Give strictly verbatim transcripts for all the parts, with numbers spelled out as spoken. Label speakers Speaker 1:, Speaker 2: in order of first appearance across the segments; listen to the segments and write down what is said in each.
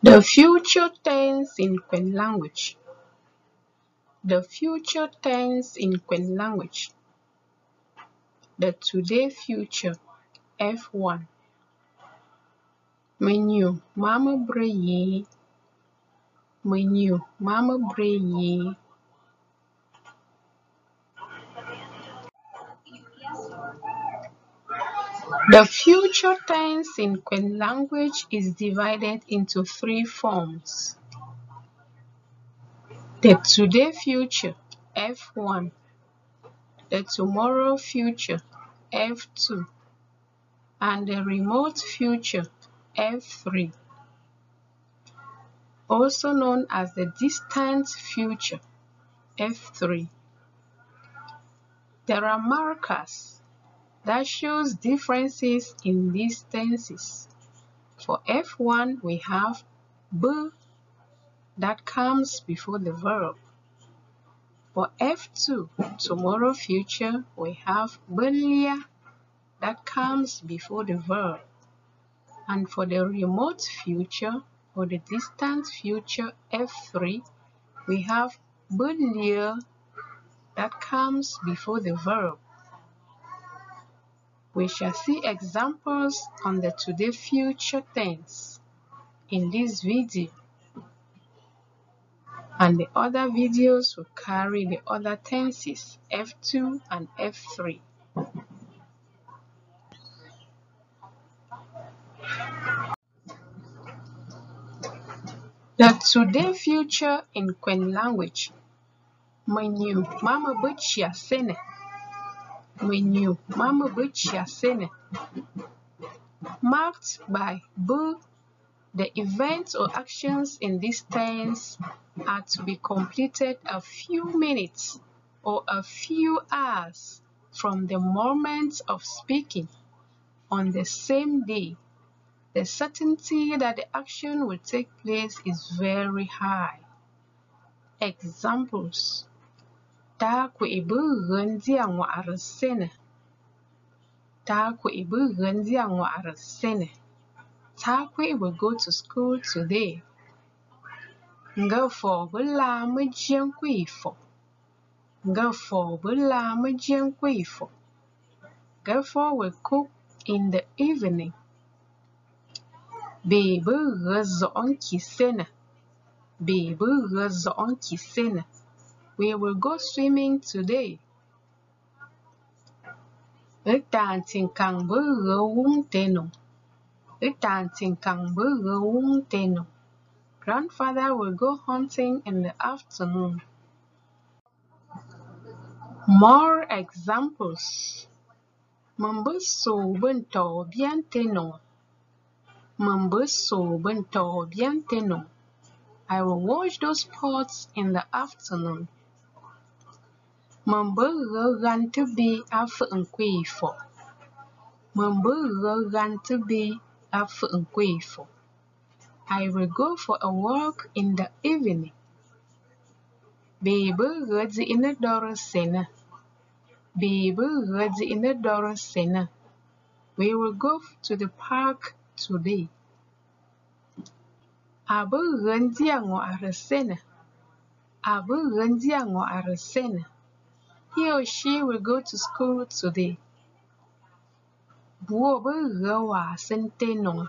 Speaker 1: The future tense in Kwen language. The future tense in Kwen language. The today future F one. Menu Mama Breye. Menu Mama Breye. The future tense in Kwen language is divided into three forms. The today future F one. The tomorrow future F two. And the remote future F three. Also known as the distant future F three. There are markers that shows differences in these tenses. For F one, we have B that comes before the verb. For F two, tomorrow future, we have belia that comes before the verb. And for the remote future or the distant future F three, we have belia that comes before the verb. We shall see examples on the today future tense in this video, and the other videos will carry the other tenses F two and F three. The today future in Kwen language. Menu Mama Butchia Sene. Menu Mama Butchia Sene. Marked by B. The events or actions in this tense are to be completed a few minutes or a few hours from the moment of speaking on the same day. The certainty that the action will take place is very high. Examples. Ta ku ibu rendi angwa arsene. Ta ku ibu rendi angwa arsene. Takwe will go to school today. Nga for bula mujien kwifo. Nga for bula mujien kwifo. Therefore will cook in the evening. Baby rezo on kisena. Baby rezo on kisena. We will go swimming today. Etantin kang bu wung teno. Grandfather will go hunting in the afternoon. More examples. Mambuso bento bien teno. Mambuso bento bien teno. I will wash those pots in the afternoon. Mambu ran to be after unquifo. Mambu ran to be after unquifo. I will go for a walk in the evening. Baby ready in the door sena. Baby ready in the door sena. We will go to the park today. Abu rendi ango arasena. Abu rendi ango arasena. He or she will go to school today. Buobu rewa senteno.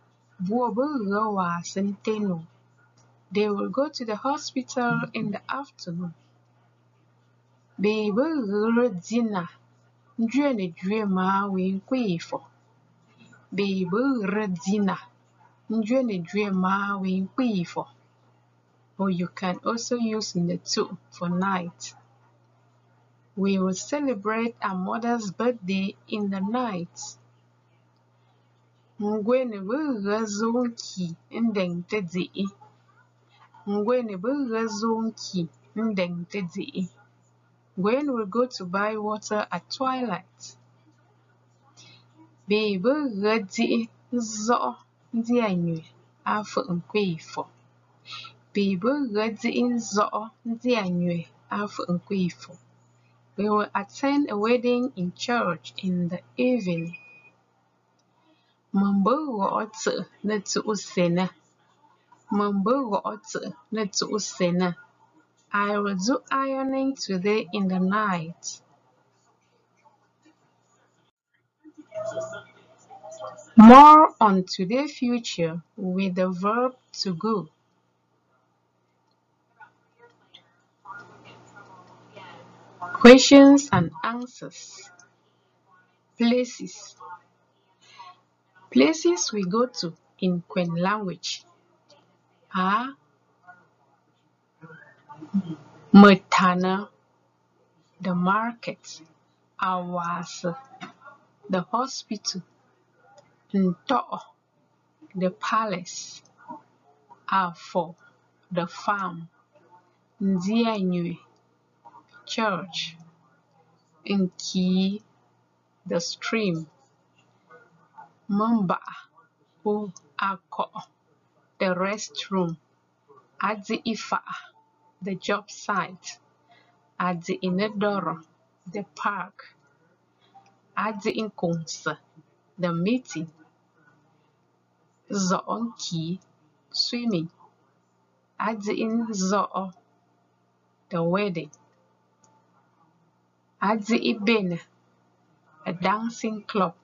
Speaker 1: They will go to the hospital in the afternoon. Baby redina. Ndrene drema win quifo. Baby redina. Ndrene drema win quifo. Or you can also use in the two for night. We will celebrate our mother's birthday in the night. Ngwene bugazonki ndengte zi. Ngwene bugazonki ndengte zi. Gwen will go to buy water at twilight. Baby ready zo ndi anywe afu nkwifo. Baby ready zo ndi anywe afu nkwifo. We will attend a wedding in church in the evening. Mambu water netu usena. I will do ironing today in the night. More on today future with the verb to go. Questions and answers. Places. Places we go to in Kwen language are Metana, the market, Awasa, the hospital, Nto, the palace, Afo, the farm, Ndianywe, church, Nki, the stream, Mamba, who Ako, the restroom, Adzi Ifa, the job site, Adzi Inedoro, the park, Adzi Inkunsa, the meeting, Zoonki, swimming, Adzi in Zoo, the wedding, Adzi Ibene, a dancing club.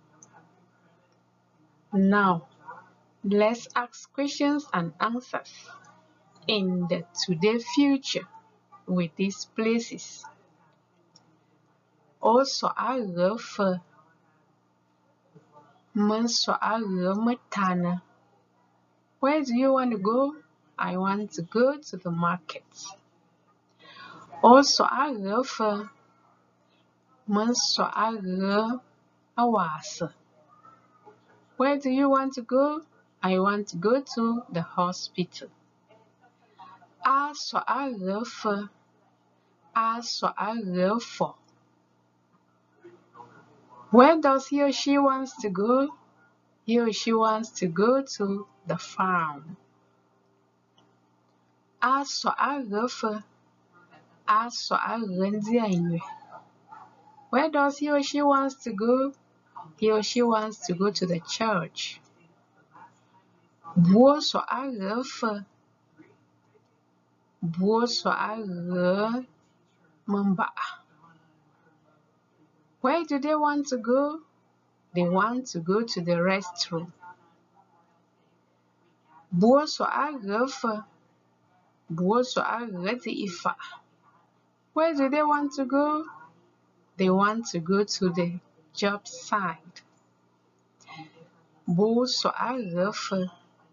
Speaker 1: Now, let's ask questions and answers in the today future with these places. Also, I refer Menso Metana. Where do you want to go? I want to go to the market. Also, I refer Menso Awasa. Where do you want to go? I want to go to the hospital. Also, I refer Also, I refer. Where does he or she wants to go? He or she wants to go to the farm. Also, I refer. Also, I Ndianywe. Where does he or she wants to go? He or she wants to go to the church. Buoso I refer. Buoso I refer. Mamba. Where do they want to go? They want to go to the restroom. Buoso I refer. Buoso I refer Ifa. Where do they want to go? They want to go to the job site. Buoso I refer.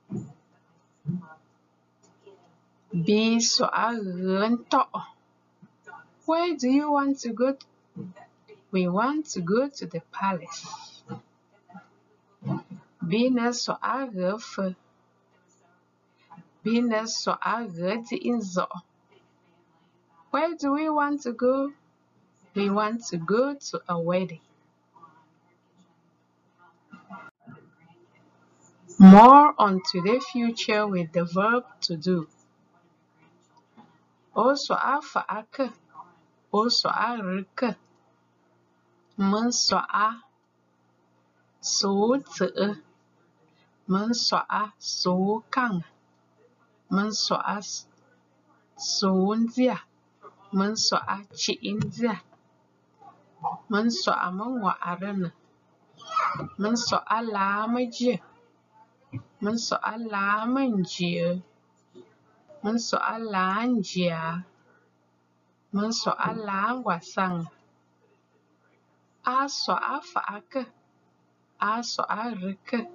Speaker 1: Biso I rento. Where do you want to go? We want to go to the palace. Bineso I refer. Bineso I refer inzo. Where do we want to go? We want to go to a wedding. More on today future with the verb to do. Also afa aka. Also a rika. Menso a so te. Menso a so kang. Menso a so ndia. Menso a chi india. Menso a mangwa arana. Menso a la maji. Menso a la manji. Menso a la njia. Menso a la ngwasang. Aso afa aka. Aso a rika.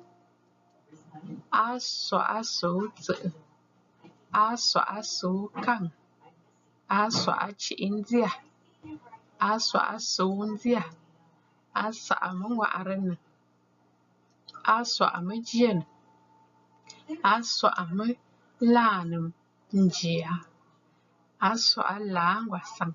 Speaker 1: Aso a so te. Aso a so kang. Aso a chi india. Aso a so ndia. Asa a mangwa arana. Aso a majien. Aso a me lanum njia. Aso a la ngwasang.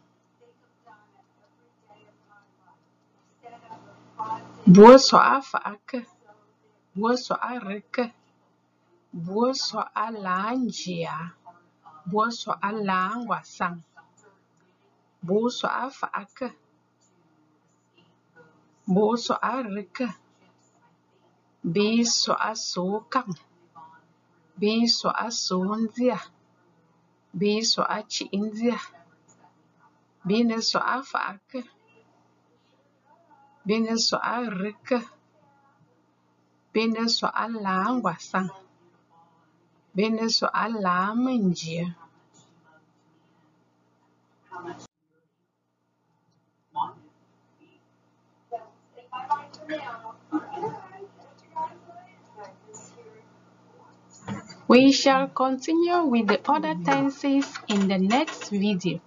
Speaker 1: Buoso afa aka. Buoso a rika. Buoso a la njia. Buoso a la ngwasang. Buoso afa aka. Buoso a rika. Biso a so kang. Bi so aso ndị a. Bi so achi ndị a. Bi ne so afa ake. Bi ne so arike. Bi ne so ala ngwasang. Bi ne so ala menjie. We shall continue with the other tenses in the next video.